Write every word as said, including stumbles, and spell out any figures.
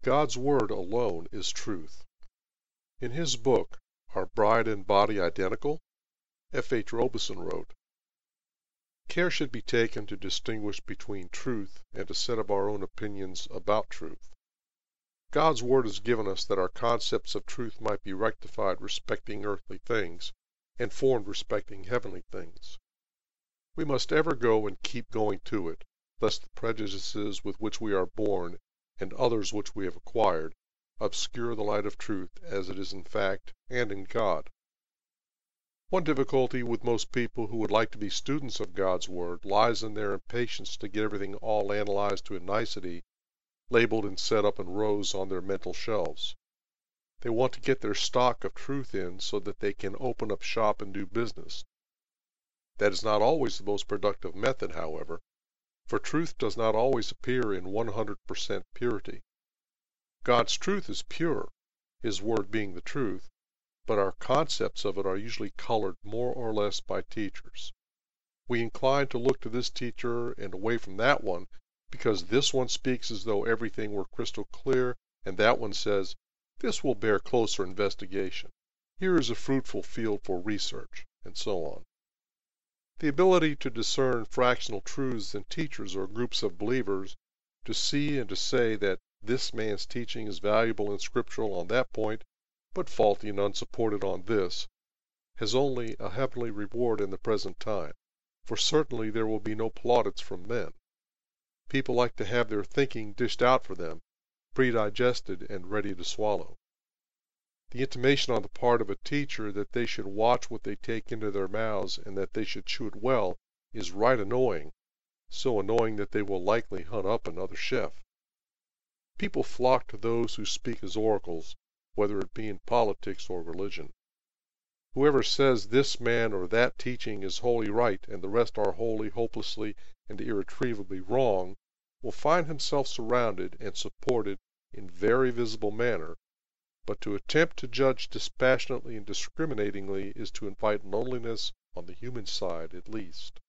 God's Word alone is truth. In his book, Are Bride and Body Identical? F. H. Robeson wrote, "Care should be taken to distinguish between truth and a set of our own opinions about truth. God's Word has given us that our concepts of truth might be rectified respecting earthly things, and formed respecting heavenly things. We must ever go and keep going to it, lest the prejudices with which we are born, and others which we have acquired, obscure the light of truth as it is in fact and in God." One difficulty with most people who would like to be students of God's Word lies in their impatience to get everything all analyzed to a nicety, labeled and set up in rows on their mental shelves. They want to get their stock of truth in so that they can open up shop and do business. That is not always the most productive method, however, for truth does not always appear in one hundred percent purity. God's truth is pure, his Word being the truth, but our concepts of it are usually colored more or less by teachers. We incline to look to this teacher and away from that one because this one speaks as though everything were crystal clear, and that one says, "This will bear closer investigation. Here is a fruitful field for research," and so on. The ability to discern fractional truths in teachers or groups of believers, to see and to say that this man's teaching is valuable and scriptural on that point, but faulty and unsupported on this, has only a heavenly reward in the present time, for certainly there will be no plaudits from men. People like to have their thinking dished out for them, predigested and ready to swallow. The intimation on the part of a teacher that they should watch what they take into their mouths and that they should chew it well is right annoying, so annoying that they will likely hunt up another chef. People flock to those who speak as oracles, whether it be in politics or religion. Whoever says this man or that teaching is wholly right and the rest are wholly, hopelessly, and irretrievably wrong, will find himself surrounded and supported in very visible manner, but to attempt to judge dispassionately and discriminatingly is to invite loneliness on the human side at least.